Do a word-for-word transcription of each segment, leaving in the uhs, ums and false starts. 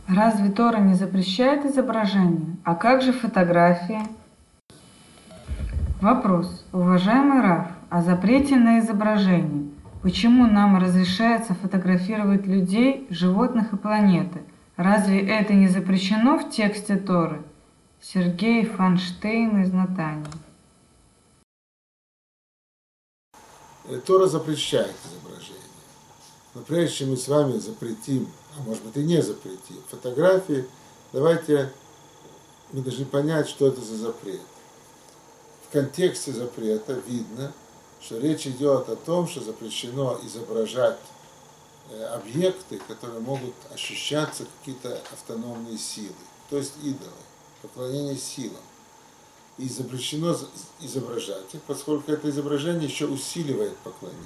Разве Тора не запрещает изображение? А как же фотографии? Вопрос. Уважаемый Рав, о запрете на изображение. Почему нам разрешается фотографировать людей, животных и планеты? Разве это не запрещено в тексте Торы? Сергей Фанштейн из Натании. Тора запрещает изображение. Но прежде чем мы с вами запретим, а может быть и не запретим, фотографии, давайте мы должны понять, что это за запрет. В контексте запрета видно, что речь идет о том, что запрещено изображать объекты, которые могут ощущаться какие-то автономные силы, то есть идолы, поклонение силам. И запрещено изображать их, поскольку это изображение еще усиливает поклонение.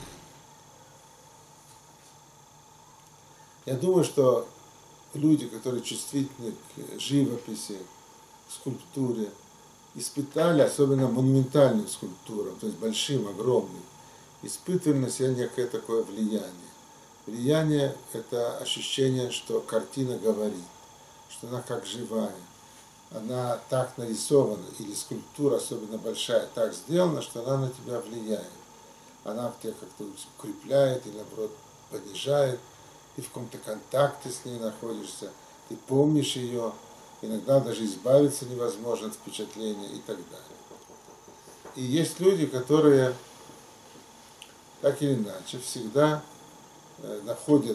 Я думаю, что люди, которые чувствительны к живописи, скульптуре, испытали, особенно монументальным скульптурам, то есть большим, огромным, испытывали на себя некое такое влияние. Влияние – это ощущение, что картина говорит, что она как живая. Она так нарисована, или скульптура, особенно большая, так сделана, что она на тебя влияет. Она тебя как-то укрепляет или, наоборот, понижает. Ты в каком-то контакте с ней находишься, ты помнишь ее, иногда даже избавиться невозможно от впечатления и так далее. И есть люди, которые, так или иначе, всегда находят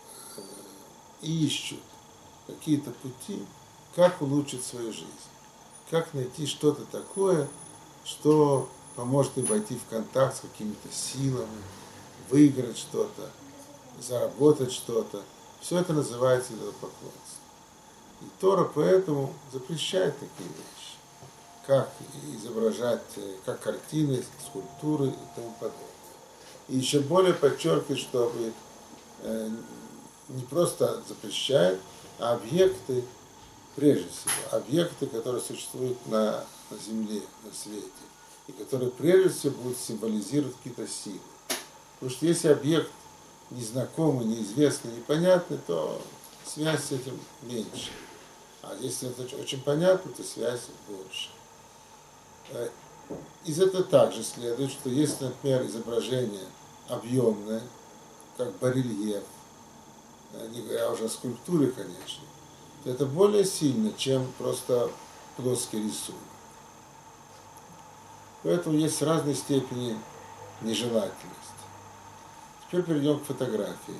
и ищут какие-то пути, как улучшить свою жизнь, как найти что-то такое, что поможет им войти в контакт с какими-то силами, выиграть что-то, заработать что-то. Все это называется идолопоклонство. И Тора поэтому запрещает такие вещи, как изображать, как картины, скульптуры и тому подобное. И еще более подчеркивает, что не просто запрещает, а объекты, прежде всего, объекты, которые существуют на, на Земле, на свете, и которые прежде всего будут символизировать какие-то силы. Потому что если объект незнакомый, неизвестный, непонятный, то связь с этим меньше. А если это очень понятно, то связь больше. Из этого также следует, что если, например, изображение объемное, как барельеф, не говоря уже о скульптуре, конечно, то это более сильно, чем просто плоский рисунок. Поэтому есть разные степени нежелательности. Теперь перейдем к фотографии.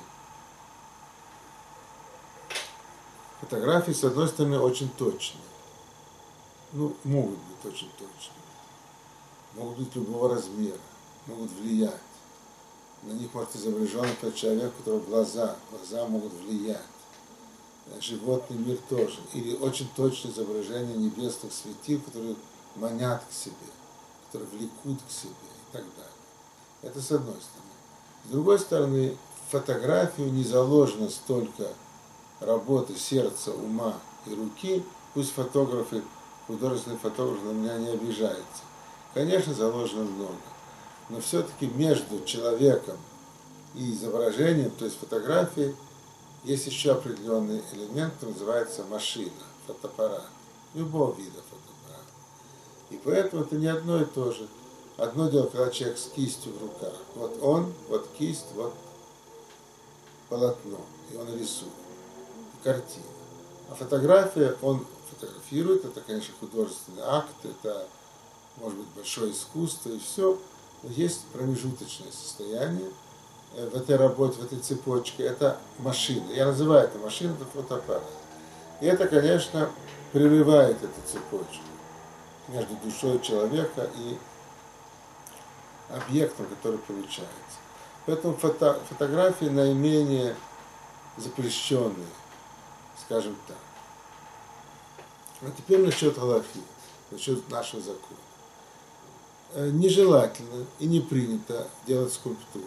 Фотографии, с одной стороны, очень точные. Ну, могут быть очень точные. Могут быть любого размера, могут влиять. На них может изображен тот человек, у которого глаза, глаза могут влиять. Животный мир тоже. Или очень точное изображение небесных светил, которые манят к себе, которые влекут к себе и так далее. Это с одной стороны. С другой стороны, в фотографию не заложено столько работы сердца, ума и руки, пусть фотографы, художественные фотографы на меня не обижаются. Конечно, заложено много, но все-таки между человеком и изображением, то есть фотографией, есть еще определенный элемент, который называется машина, фотоаппарат, любого вида фотоаппарата. И поэтому это не одно и то же. Одно дело, когда человек с кистью в руках. Вот он, вот кисть, вот полотно, и он рисует, и картина. А фотография, он фотографирует, это, конечно, художественный акт, это, может быть, большое искусство и все. Но есть промежуточное состояние в этой работе, в этой цепочке. Это машина. Я называю это машина, это фотоаппарат. И это, конечно, прерывает эту цепочку между душой человека и объектом, который получается. Поэтому фото, фотографии наименее запрещенные, скажем так. А теперь насчет галахи, насчет нашего закона. Нежелательно и не принято делать скульптуру.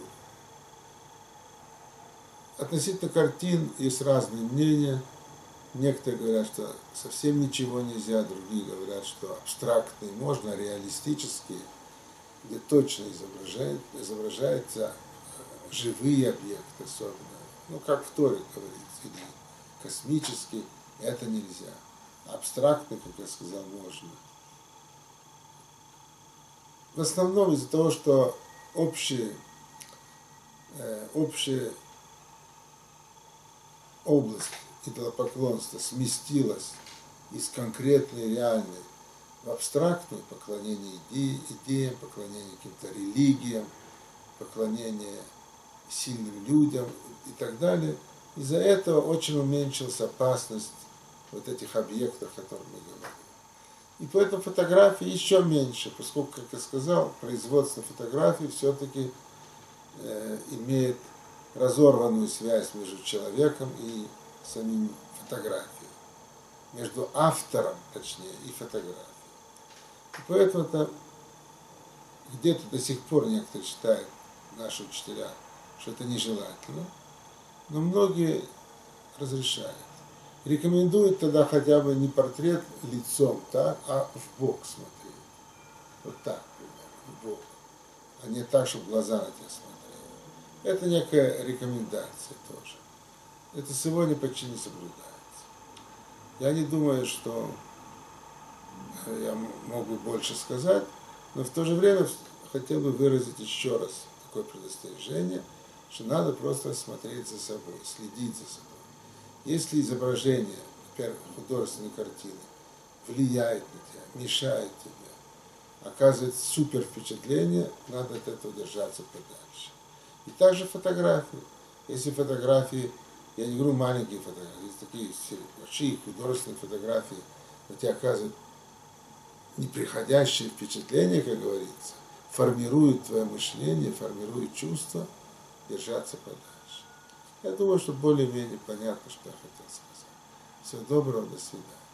Относительно картин есть разные мнения. Некоторые говорят, что совсем ничего нельзя, другие говорят, что абстрактные можно, а реалистические, где точно изображает, изображаются живые объекты особенно, ну как в Торе говорится, или космические, Это нельзя. Абстрактно, как я сказал, можно. В основном из-за того, что общие, э, общая область идолопоклонства сместилась из конкретной, реальной в абстрактную, поклонение иде, идеям, поклонение каким-то религиям, поклонение сильным людям и так далее. Из-за этого очень уменьшилась опасность вот этих объектов, о которых мы говорим. И поэтому фотографии еще меньше, поскольку, как я сказал, производство фотографий все-таки э, имеет разорванную связь между человеком и самим фотографией, между автором, точнее, и фотографией. И поэтому это где-то до сих пор некоторые считают, наши учителя, что это нежелательно, но многие разрешают. Рекомендуют тогда хотя бы не портрет лицом, так, а в бок смотреть. Вот так, примерно, в бок. А не так, чтобы глаза на тебя смотрели. Это некая рекомендация тоже. Это сегодня почти не соблюдается. Я не думаю, что я мог бы больше сказать, но в то же время хотел бы выразить еще раз такое предостережение, что надо просто смотреть за собой, следить за собой. Если изображение, например, художественной картины, влияет на тебя, мешает тебе, оказывает супер впечатление, надо от этого держаться подальше. И также фотографии. Если фотографии, я не говорю маленькие фотографии, есть такие большие художественные фотографии, на тебя оказывают неприходящее впечатление, как говорится, формирует твое мышление, формирует чувства, держаться подальше. Я думаю, что более-менее понятно, что я хотел сказать. Всего доброго, до свидания.